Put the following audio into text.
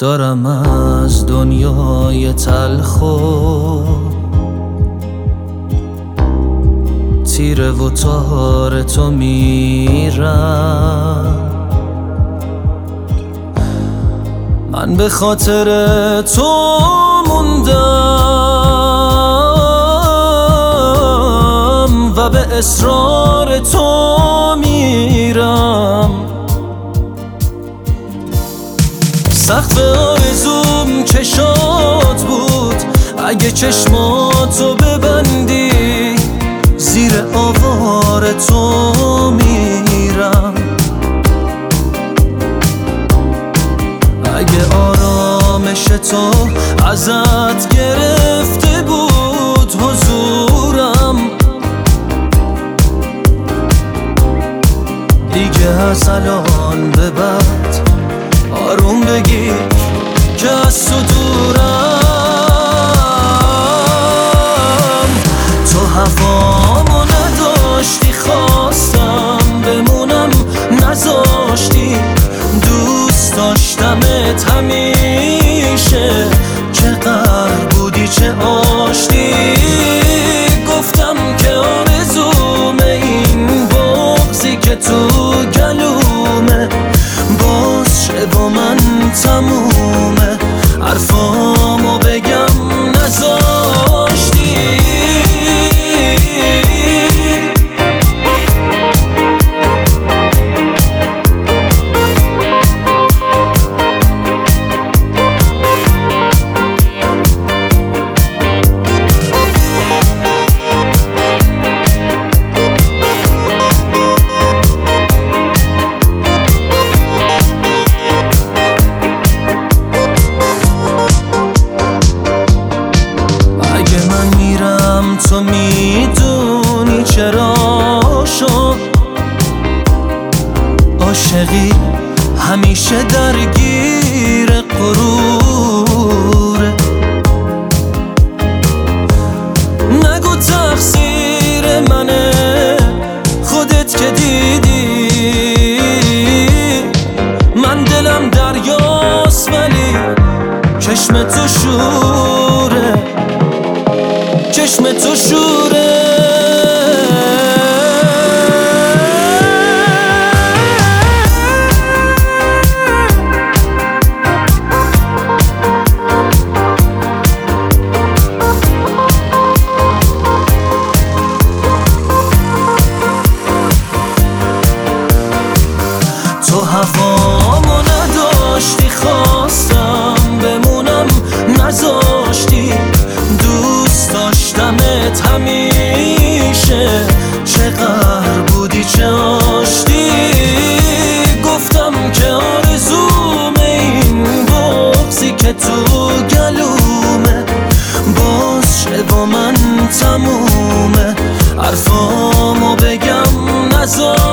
دارم از دنیای تلخ و تیره و تار تو میرم. من به خاطر تو موندم و به اصرار تو میرم. سقف آرزوم چشات بود، اگه چشماتو ببندی زیر آوار تو میرم. اگه آرامش تو ازت گرفته بود حضورم، دیگه از الان به بعد آروم بگیر که از تو دورم. تو هوامو نداشتی، خواستم بمونم نذاشتی. دوست داشتمت همیشه، چه قهر بودی چه آشتی. گفتم که آرزوم این بغضی که تو گلومه باز شه با من تمومه. حرفامو بگم نذاشتی. تو میدونی چرا شد عاشقی همیشه درگیر غروره. نگو تقصیر منه، خودت که دیدی من دلم دریاست ولی چشم تو شوره، چشم تو شوره. تو هوامو نداشتی، خواستم بمونم نذاشتی. دوست داشتمت همیشه، چه قهر بودی چه آشتی. گفتم که آرزوم این بغضی که تو گلومه باز شه با من تمومه. حرفامو بگم نذاشتی.